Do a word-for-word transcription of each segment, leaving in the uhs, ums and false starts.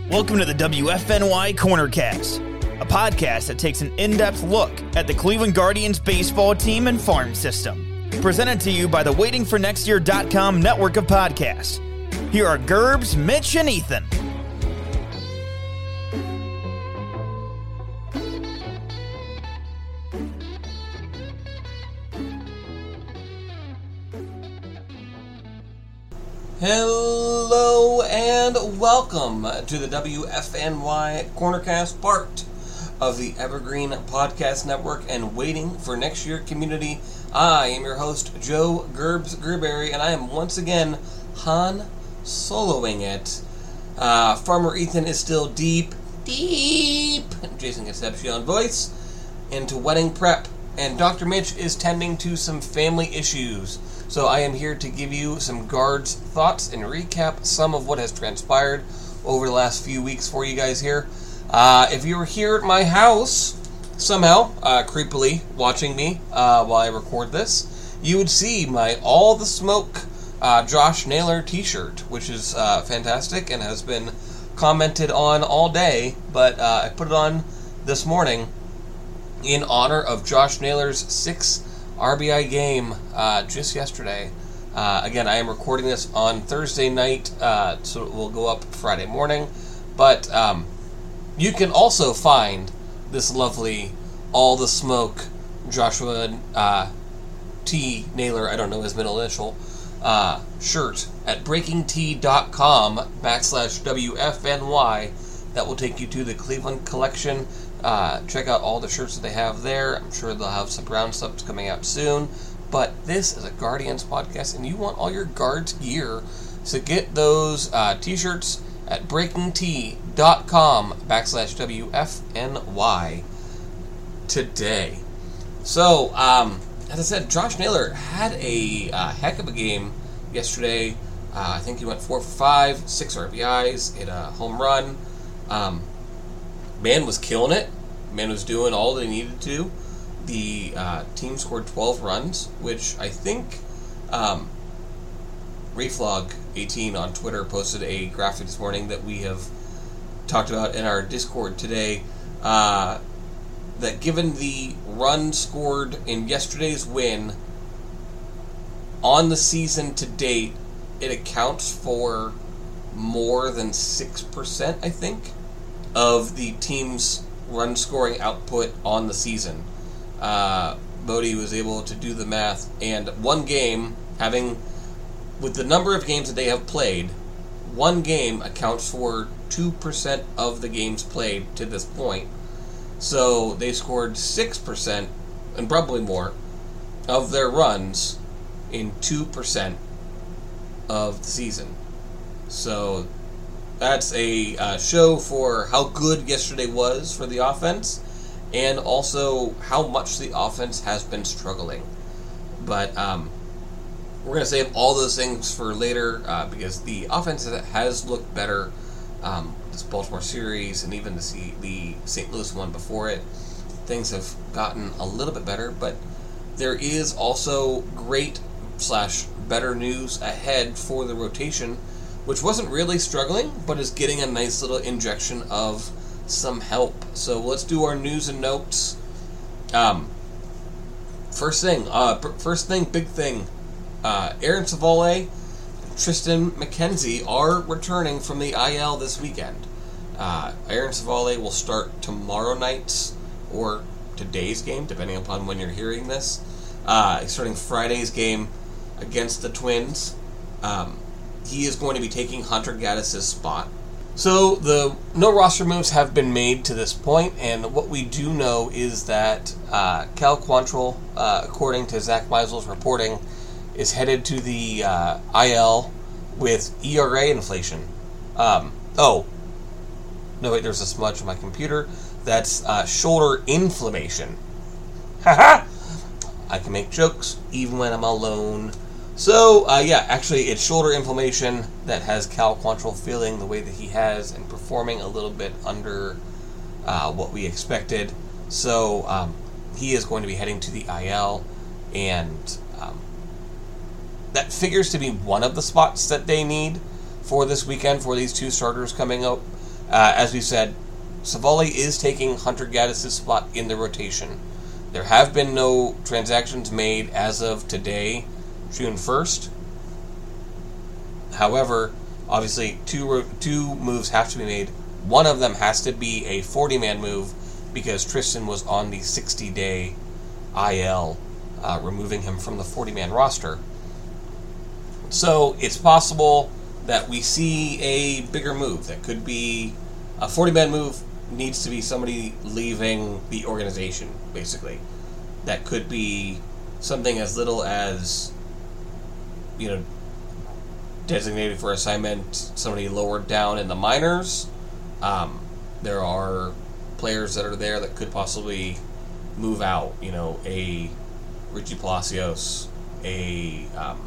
Welcome to the W F N Y Cornercast, a podcast that takes an in-depth look at the Cleveland Guardians baseball team and farm system. Presented to you by the waiting for next year dot com network of podcasts. Here are Gerbs, Mitch, and Ethan. Hello and welcome to the W F N Y Cornercast, part of the Evergreen Podcast Network and Waiting for Next Year community. I am your host, Joe Gerbs Gerberry, and I am once again Han Soloing it. Uh, Farmer Ethan is still deep, deep, Jason Concepcion voice, into wedding prep, and Doctor Mitch is tending to some family issues. So I am here to give you some Guards thoughts and recap some of what has transpired over the last few weeks for you guys here. Uh, if you were here at my house, somehow, uh, creepily watching me uh, while I record this, you would see my All the Smoke uh, Josh Naylor t-shirt, which is uh, fantastic and has been commented on all day, but uh, I put it on this morning in honor of Josh Naylor's six R B I game uh, just yesterday. Uh, again, I am recording this on Thursday night, uh, so it will go up Friday morning. But um, you can also find this lovely All the Smoke Joshua uh, T. Naylor, I don't know his middle initial, uh, shirt at breakingtea.com backslash WFNY. That will take you to the Cleveland collection. Uh, check out all the shirts that they have there. I'm sure they'll have some brown stuff coming out soon. But this is a Guardians podcast, and you want all your Guards gear. So get those uh, t-shirts at breakingtea.com backslash WFNY today. So, um, as I said, Josh Naylor had a uh, heck of a game yesterday. Uh, I think he went four for five, six R B Is, hit a home run. Um, man was killing it. Man was doing all that he needed to. The uh, team scored twelve runs, which I think um, Rayflog eighteen on Twitter posted a graphic this morning that we have talked about in our Discord today. Uh, that given the run scored in yesterday's win on the season to date, it accounts for more than six percent, I think, of the team's run scoring output on the season. Uh, Bodie was able to do the math, and one game, having, with the number of games that they have played, one game accounts for two percent of the games played to this point. So they scored six percent, and probably more, of their runs in two percent of the season. So that's a uh, show for how good yesterday was for the offense, and also how much the offense has been struggling. But um, we're going to save all those things for later, uh, because the offense has looked better um, this Baltimore series, and even the, the Saint Louis one before it. Things have gotten a little bit better, but there is also great slash better news ahead for the rotation, which wasn't really struggling, but is getting a nice little injection of some help. So let's do our news and notes. Um, first thing, uh, first thing, big thing. Uh, Aaron Civale and Tristan McKenzie are returning from the I L this weekend. Uh, Aaron Civale will start tomorrow night's or today's game, depending upon when you're hearing this. Uh, he's starting Friday's game against the Twins. Um, He is going to be taking Hunter Gaddis' spot. So the no roster moves have been made to this point, and what we do know is that uh, Cal Quantrill, uh, according to Zach Meisel's reporting, is headed to the uh, I L with E R A inflation. Um, oh, no wait, there's a smudge on my computer. That's uh, shoulder inflammation. Haha! I can make jokes even when I'm alone. So, uh, yeah, actually, it's shoulder inflammation that has Cal Quantrill feeling the way that he has and performing a little bit under uh, what we expected. So, um, he is going to be heading to the I L, and um, that figures to be one of the spots that they need for this weekend for these two starters coming up. Uh, as we said, Savali is taking Hunter Gaddis' spot in the rotation. There have been no transactions made as of today, June first. However, obviously, two two moves have to be made. One of them has to be a forty-man move because Tristan was on the sixty-day I L, uh, removing him from the forty-man roster. So it's possible that we see a bigger move. That could be a forty-man move. Needs to be somebody leaving the organization, basically. That could be something as little as, you know, designated for assignment, somebody lowered down in the minors. Um, there are players that are there that could possibly move out. You know, a Richie Palacios, a um,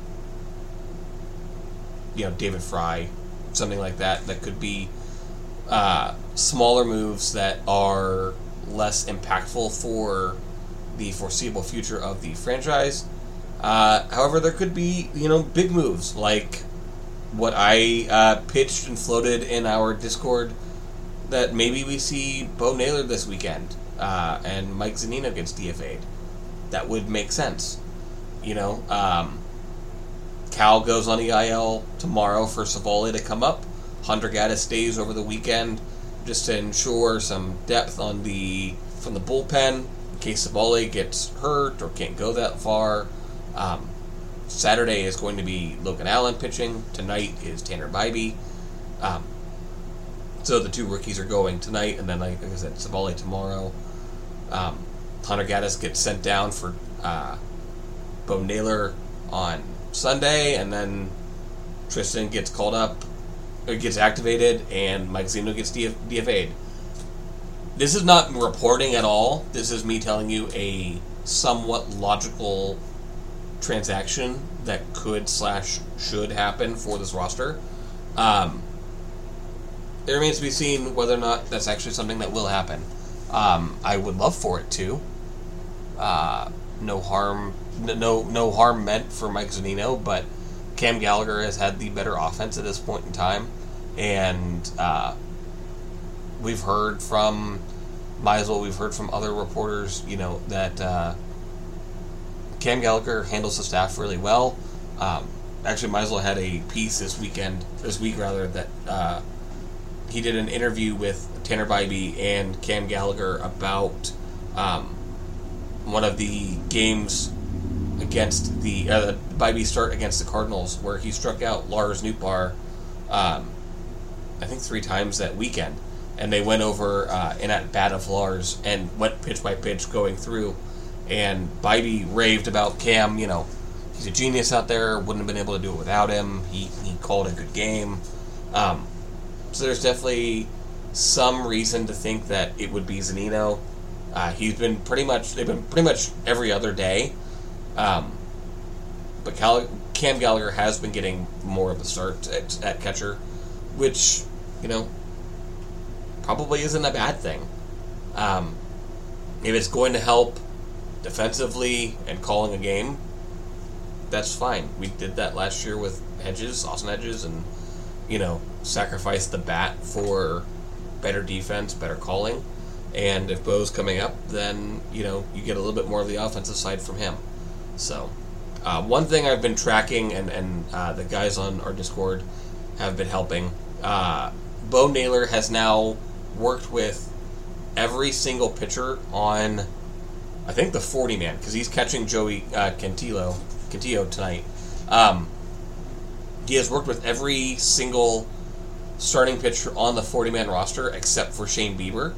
you know, David Fry, something like that. That could be uh, smaller moves that are less impactful for the foreseeable future of the franchise. Uh, however, there could be, you know, big moves like what I uh, pitched and floated in our Discord, that maybe we see Bo Naylor this weekend uh, and Mike Zunino gets D F A'd. That would make sense. You know, um, Cal goes on the I L tomorrow for Savali to come up. Hunter Gaddis stays over the weekend just to ensure some depth on the from the bullpen in case Savali gets hurt or can't go that far. Um, Saturday is going to be Logan Allen pitching. Tonight is Tanner Bybee. Um, so the two rookies are going tonight, and then, like, like I said, Savali tomorrow. Um, Hunter Gaddis gets sent down for uh, Bo Naylor on Sunday, and then Tristan gets called up, or gets activated, and Mike Zunino gets D F A'd. This is not reporting at all. This is me telling you a somewhat logical transaction that could slash should happen for this roster. Um, it remains to be seen whether or not that's actually something that will happen. Um, I would love for it to. Uh, no harm, no no harm meant for Mike Zunino, but Cam Gallagher has had the better offense at this point in time, and uh, we've heard from Meisel, we've heard from other reporters, you know, that uh, Cam Gallagher handles the staff really well. Um, actually, Meisel had a piece this weekend, this week rather, that uh, he did an interview with Tanner Bybee and Cam Gallagher about um, one of the games against the uh, Bybee start against the Cardinals, where he struck out Lars Nootbaar, um, I think three times that weekend, and they went over uh, an at bat of Lars and went pitch by pitch going through. And Bybee raved about Cam. You know, he's a genius out there. Wouldn't have been able to do it without him. He he called a good game. Um, so there's definitely some reason to think that it would be Zunino. Uh, he's been pretty much they've been pretty much every other day. Um, but Cal- Cam Gallagher has been getting more of a start at, at catcher, which, you know, probably isn't a bad thing. Um, if it's going to help defensively and calling a game, that's fine. We did that last year with Hedges, Austin Hedges, and, you know, sacrificed the bat for better defense, better calling. And if Bo's coming up, then, you know, you get a little bit more of the offensive side from him. So, uh, one thing I've been tracking, and, and uh, the guys on our Discord have been helping, uh, Bo Naylor has now worked with every single pitcher on, I think, the forty-man, because he's catching Joey uh, Cantillo, Cantillo tonight. Um, he has worked with every single starting pitcher on the forty-man roster except for Shane Bieber.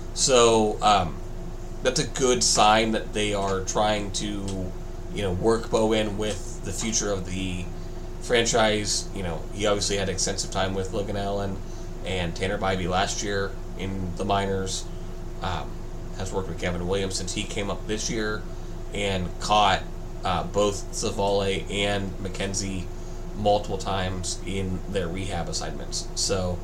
So um, that's a good sign that they are trying to, you know, work Bo in with the future of the franchise. You know, he obviously had extensive time with Logan Allen and Tanner Bybee last year in the minors. Um, has worked with Kevin Williams since he came up this year, and caught uh, both Savali and McKenzie multiple times in their rehab assignments. So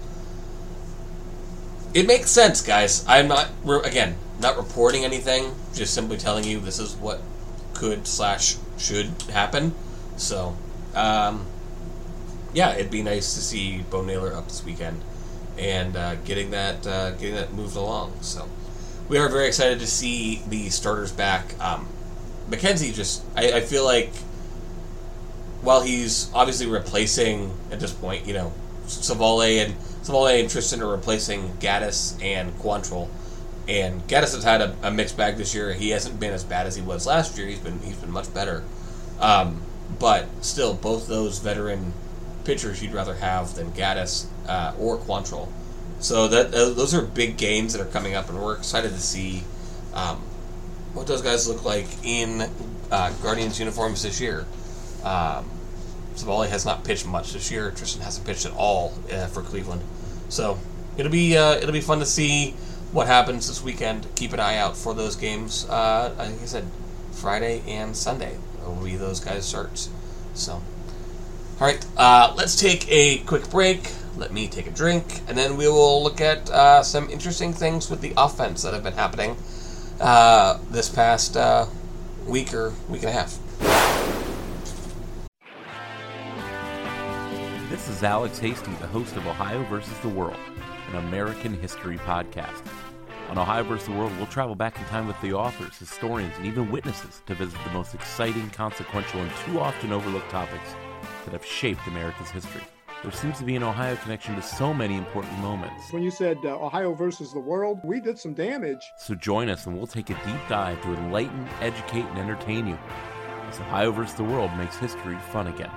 it makes sense, guys. I'm not, again, not reporting anything, just simply telling you this is what could slash should happen. So, um, yeah, it'd be nice to see Bo Naylor up this weekend. and uh, getting that uh, getting that moved along. So we are very excited to see the starters back. Um, McKenzie just, I, I feel like, while he's obviously replacing at this point, you know, Savale and Savale and Tristan are replacing Gaddis and Quantrill. And Gaddis has had a, a mixed bag this year. He hasn't been as bad as he was last year. He's been he's been much better. Um, but still, both those veteran pitchers you'd rather have than Gaddis uh, or Quantrill. So that uh, those are big games that are coming up, and we're excited to see um, what those guys look like in uh, Guardians uniforms this year. Um, Savale has not pitched much this year. Tristan hasn't pitched at all uh, for Cleveland. So it'll be uh, it'll be fun to see what happens this weekend. Keep an eye out for those games. Uh, like I said, Friday and Sunday will be those guys' starts. So, all right, uh, let's take a quick break. Let me take a drink, and then we will look at uh, some interesting things with the offense that have been happening uh, this past uh, week or week and a half. This is Alex Hasty, the host of Ohio versus the World, an American history podcast. On Ohio versus the World, we'll travel back in time with the authors, historians, and even witnesses to visit the most exciting, consequential, and too often overlooked topics that have shaped America's history. There seems to be an Ohio connection to so many important moments. When you said uh, Ohio versus the world, we did some damage. So join us and we'll take a deep dive to enlighten, educate, and entertain you as Ohio versus the World makes history fun again.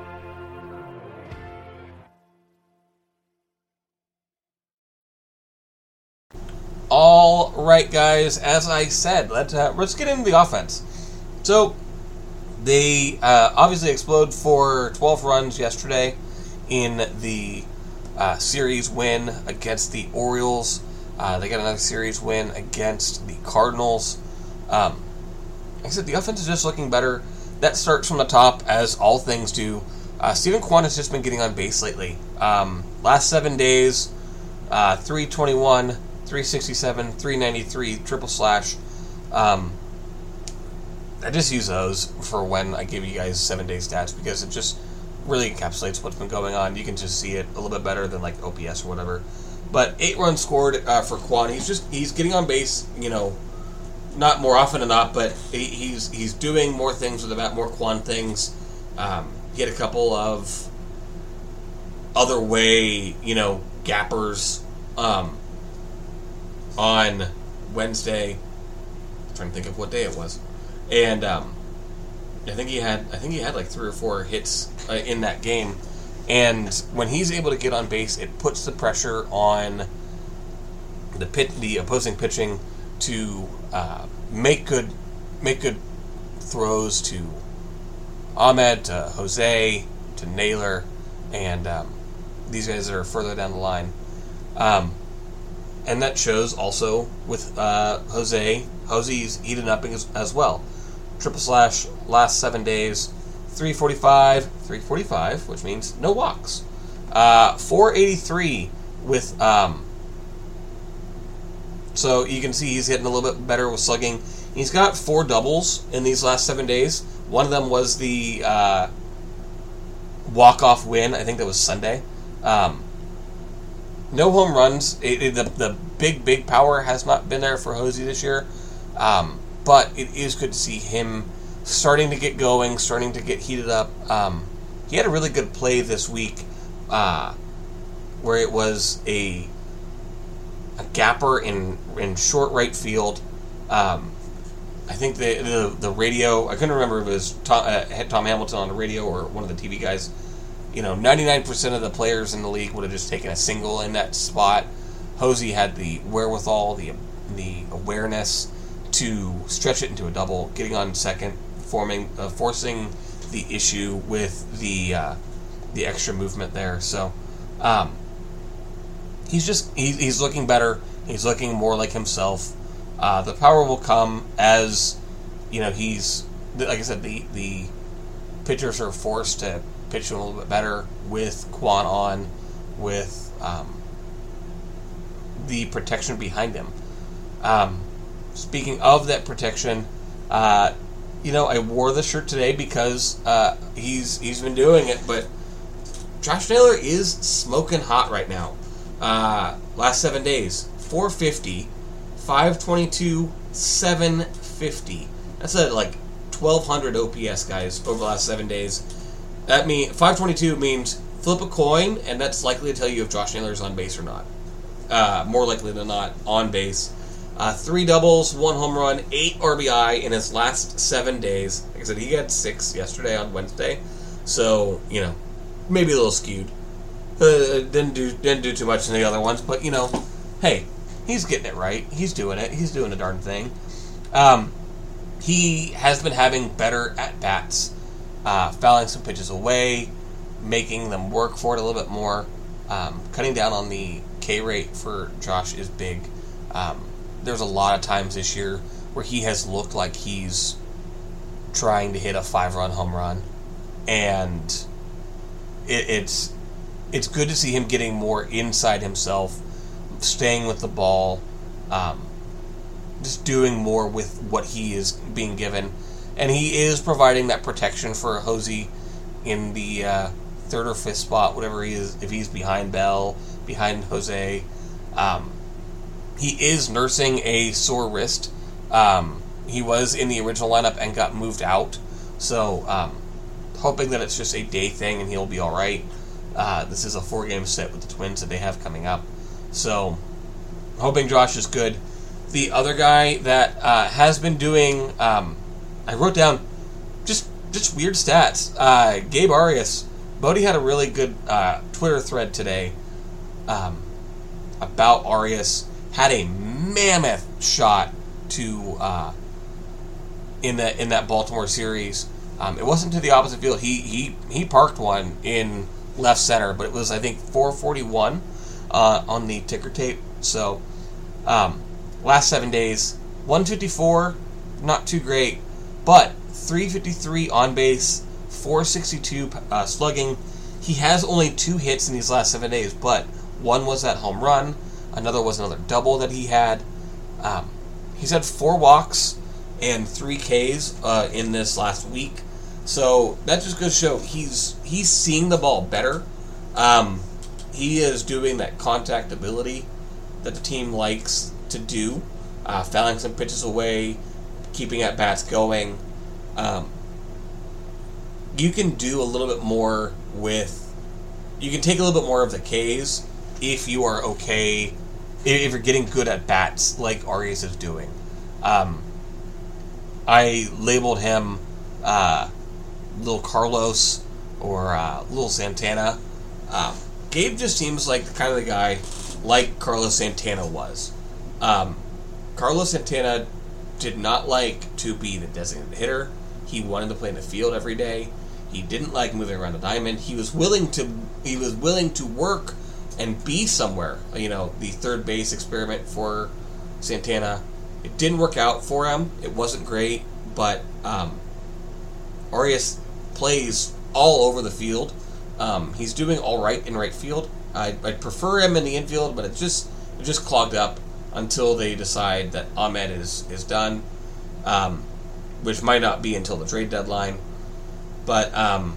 All right, guys, as I said, let's, uh, let's get into the offense. So they uh, obviously explode for twelve runs yesterday in the uh, series win against the Orioles. Uh, they got another series win against the Cardinals. Um, like I said, the offense is just looking better. That starts from the top, as all things do. Uh, Steven Kwan has just been getting on base lately. Um, last seven days, uh, three twenty-one, three sixty-seven, three ninety-three, triple slash. Um, I just use those for when I give you guys seven day stats because it just really encapsulates what's been going on. You can just see it a little bit better than like O P S or whatever. But eight runs scored uh, for Kwan. He's just he's getting on base, you know, not more often than not, but he, he's he's doing more things with the bat, more Kwan things. Um, he had a couple of other way, you know, gappers um, on Wednesday. I'm trying to think of what day it was, and um, I think he had I think he had like three or four hits uh, in that game. And when he's able to get on base, it puts the pressure on the pit, the opposing pitching to uh, make good make good throws to Ahmed, to Jose, to Naylor, and um, these guys are further down the line. Um, and that shows also with uh, Jose. Jose's heated up as, as well. Triple slash last seven days, three forty-five, three forty-five, which means no walks. Uh, four eighty-three with, um, so you can see he's hitting a little bit better with slugging. He's got four doubles in these last seven days. One of them was the uh, walk-off win. I think that was Sunday. Um, no home runs. It, it, the, the big, big power has not been there for Jose this year. Um, but it is good to see him starting to get going, starting to get heated up. Um, he had a really good play this week uh, where it was a a gapper in in short right field. Um, I think the, the the radio, I couldn't remember if it was Tom, uh, Tom Hamilton on the radio or one of the T V guys. You know, ninety-nine percent of the players in the league would have just taken a single in that spot. Jose had the wherewithal, the the awareness to stretch it into a double, getting on second, forming, uh, forcing the issue with the uh, the extra movement there. So um, he's just he, he's looking better. He's looking more like himself. Uh, the power will come as you know he's like I said. The the pitchers are forced to pitch him a little bit better with Kwan on, with um, the protection behind him. Um, Speaking of that protection, uh, you know, I wore the shirt today because uh, he's he's been doing it, but Josh Naylor is smoking hot right now. Uh, last seven days, four fifty, five twenty-two, seven fifty. That's a, like, twelve hundred O P S, guys, over the last seven days. That mean five twenty-two means flip a coin, and that's likely to tell you if Josh Naylor's on base or not. Uh, more likely than not, on base. Uh, three doubles, one home run, eight R B I in his last seven days. Like I said, he had six yesterday on Wednesday, so, you know, maybe a little skewed. Uh, didn't do didn't do too much in the other ones, but, you know, hey, he's getting it right. He's doing it. He's doing the darn thing. Um, he has been having better at-bats, uh, fouling some pitches away, making them work for it a little bit more. Um, cutting down on the K rate for Josh is big. Um, there's a lot of times this year where he has looked like he's trying to hit a five-run home run, and it, it's it's good to see him getting more inside himself, staying with the ball, um, just doing more with what he is being given, and he is providing that protection for Hosey in the uh, third or fifth spot, whatever he is, if he's behind Bell, behind Jose. Um, he is nursing a sore wrist. Um, he was in the original lineup and got moved out, so um, hoping that it's just a day thing and he'll be all right. Uh, this is a four-game set with the Twins that they have coming up, so hoping Josh is good. The other guy that uh, has been doing, um, I wrote down just just weird stats. Uh, Gabe Arias. Bodie had a really good uh, Twitter thread today um, about Arias. Had a mammoth shot to uh, in that in that Baltimore series. Um, it wasn't to the opposite field. He he he parked one in left center, but it was, I think, four forty-one uh, on the ticker tape. So um, last seven days, one fifty-four, not too great, but three fifty-three on base, four sixty-two uh, slugging. He has only two hits in these last seven days, but one was that home run. Another was another double that he had. Um, he's had four walks and three Ks uh, in this last week. So that just goes to show he's he's seeing the ball better. Um, he is doing that contact ability that the team likes to do, uh, fouling some pitches away, keeping at bats going. Um, you can do a little bit more with. You can take a little bit more of the Ks if you are okay. If you're getting good at bats like Arias is doing. Um, I labeled him uh, Little Carlos or uh, Little Santana. Uh, Gabe just seems like the kind of the guy like Carlos Santana was. Um, Carlos Santana did not like to be the designated hitter. He wanted to play in the field every day. He didn't like moving around the diamond. He was willing to. He was willing to work and be somewhere. You know, the third base experiment for Santana, it didn't work out for him. It wasn't great, but um, Arias plays all over the field. Um, he's doing all right in right field. I I prefer him in the infield, but it just it just clogged up until they decide that Ahmed is is done, um, which might not be until the trade deadline. But um,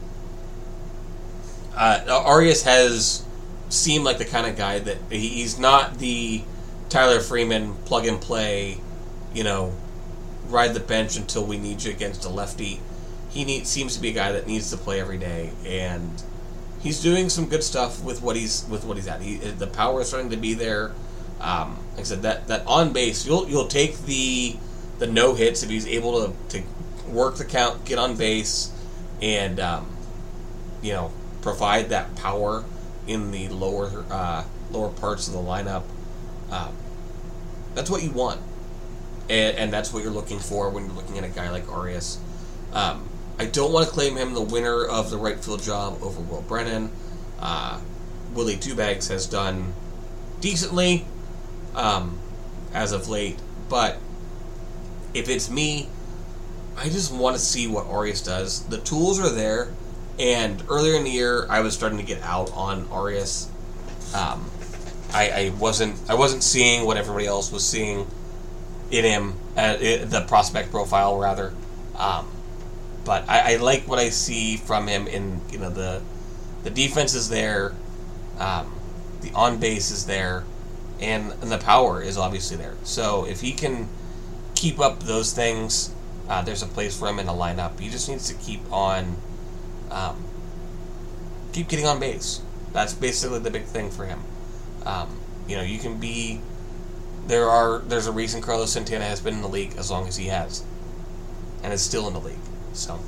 uh, Arias has seemed like the kind of guy that he, he's not the Tyler Freeman plug and play, you know, ride the bench until we need you against a lefty. He need, seems to be a guy that needs to play every day, and he's doing some good stuff with what he's with what he's at. He, the power is starting to be there. Um, like I said, that, that on base, you'll you'll take the the no hits if he's able to, to work the count, get on base, and um, you know, provide that power in the lower uh, lower parts of the lineup. Um, that's what you want, and, and that's what you're looking for when you're looking at a guy like Arias. Um, I don't want to claim him the winner of the right field job over Will Brennan. Uh, Willie Two Bags has done decently um, as of late, but if it's me, I just want to see what Arias does. The tools are there, and earlier in the year, I was starting to get out on Arias. Um, I, I wasn't I wasn't seeing what everybody else was seeing in him, uh, it, the prospect profile rather. Um, but I, I like what I see from him in, you know, the the defense is there. Um, the on base is there, and, and the power is obviously there. So if he can keep up those things, uh, there's a place for him in the lineup. He just needs to keep on, um, keep getting on base. That's basically the big thing for him. Um, you know, you can be. There are. There's a reason Carlos Santana has been in the league as long as he has, and is still in the league. So,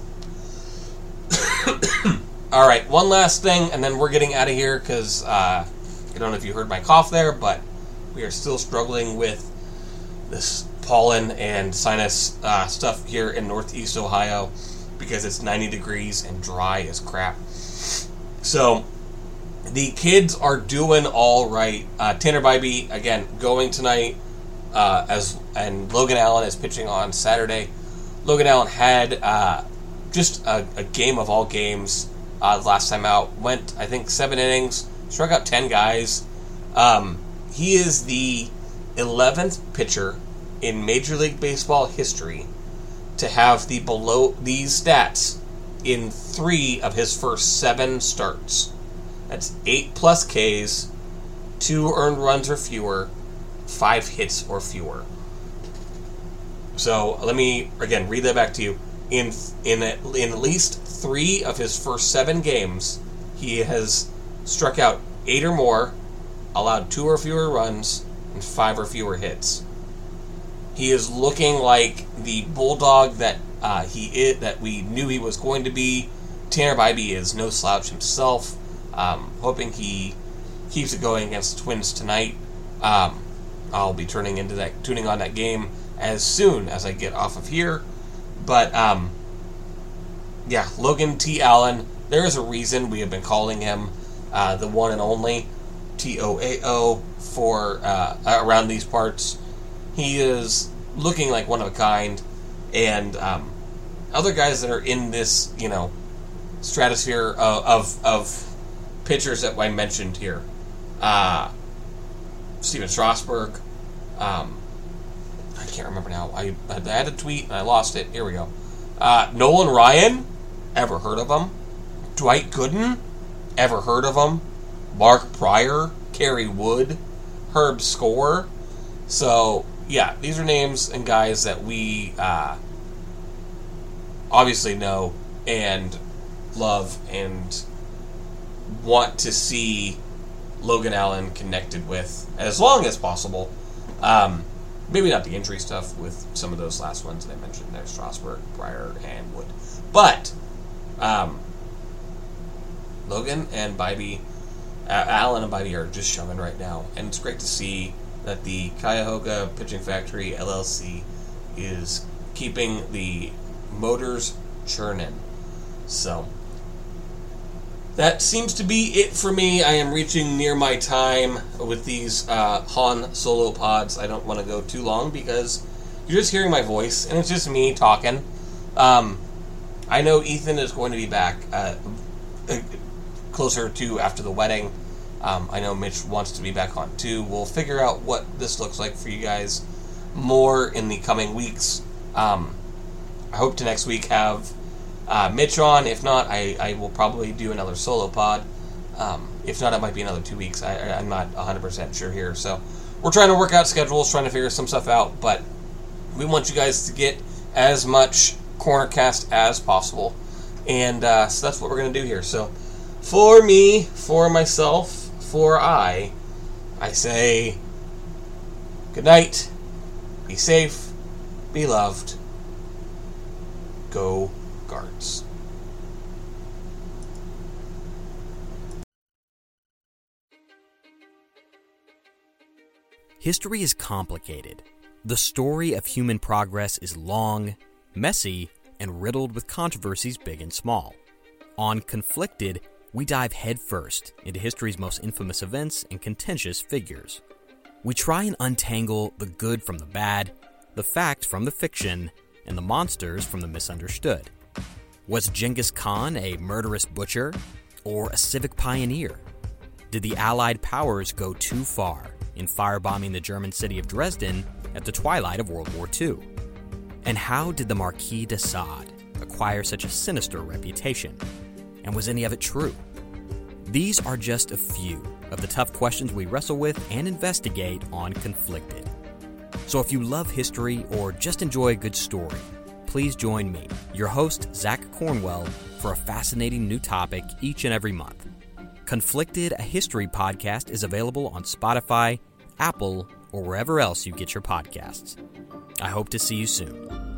all right, one last thing, and then we're getting out of here because uh, I don't know if you heard my cough there, but we are still struggling with this pollen and sinus uh, stuff here in Northeast Ohio because it's ninety degrees and dry as crap. So. The kids are doing all right. Uh, Tanner Bybee, again, going tonight, uh, as and Logan Allen is pitching on Saturday. Logan Allen had uh, just a, a game of all games uh, last time out. Went, I think, seven innings, struck out ten guys. Um, he is the eleventh pitcher in Major League Baseball history to have the below these stats in three of his first seven starts. That's eight plus Ks, two earned runs or fewer, five hits or fewer. So let me again read that back to you. In in at, in at least three of his first seven games, he has struck out eight or more, allowed two or fewer runs, and five or fewer hits. He is looking like the bulldog that uh, he is, that we knew he was going to be. Tanner Bybee is no slouch himself. Um, hoping he keeps it going against the Twins tonight. Um, I'll be turning into that, tuning on that game as soon as I get off of here. But um, yeah, Logan T. Allen. There is a reason we have been calling him uh, the one and only T O A O for uh, around these parts. He is looking like one of a kind, and um, other guys that are in this, you know, stratosphere of of, of pitchers that I mentioned here. Uh, Steven Strasburg. Um, I can't remember now. I, I had a tweet and I lost it. Here we go. Uh, Nolan Ryan. Ever heard of him? Dwight Gooden. Ever heard of him? Mark Pryor. Kerry Wood. Herb Score. So, yeah, these are names and guys that we uh, obviously know and love and want to see Logan Allen connected with as long as possible. Um, maybe not the injury stuff with some of those last ones that I mentioned there, Strasburg, Pryor, and Wood. But um, Logan and Bybee, uh, Allen and Bybee are just shoving right now. And it's great to see that the Cuyahoga Pitching Factory, L L C, is keeping the motors churning. So that seems to be it for me. I am reaching near my time with these uh, Han Solo pods. I don't want to go too long because you're just hearing my voice, and it's just me talking. Um, I know Ethan is going to be back uh, closer to after the wedding. Um, I know Mitch wants to be back on too. We'll figure out what this looks like for you guys more in the coming weeks. Um, I hope to next week have Uh, Mitch on. If not, I, I will probably do another solo pod. Um, if not, it might be another two weeks. I, I'm not one hundred percent sure here. So we're trying to work out schedules, trying to figure some stuff out. But we want you guys to get as much Cornercast as possible. And uh, so that's what we're going to do here. So for me, for myself, for I, I say good night. Be safe. Be loved. Go Guards. History is complicated. The story of human progress is long, messy, and riddled with controversies big and small. On Conflicted, we dive headfirst into history's most infamous events and contentious figures. We try and untangle the good from the bad, the fact from the fiction, and the monsters from the misunderstood. Was Genghis Khan a murderous butcher or a civic pioneer? Did the Allied powers go too far in firebombing the German city of Dresden at the twilight of World War Two? And how did the Marquis de Sade acquire such a sinister reputation? And was any of it true? These are just a few of the tough questions we wrestle with and investigate on Conflicted. So if you love history or just enjoy a good story, please join me, your host, Zach Cornwell, for a fascinating new topic each and every month. Conflicted, a history podcast, is available on Spotify, Apple, or wherever else you get your podcasts. I hope to see you soon.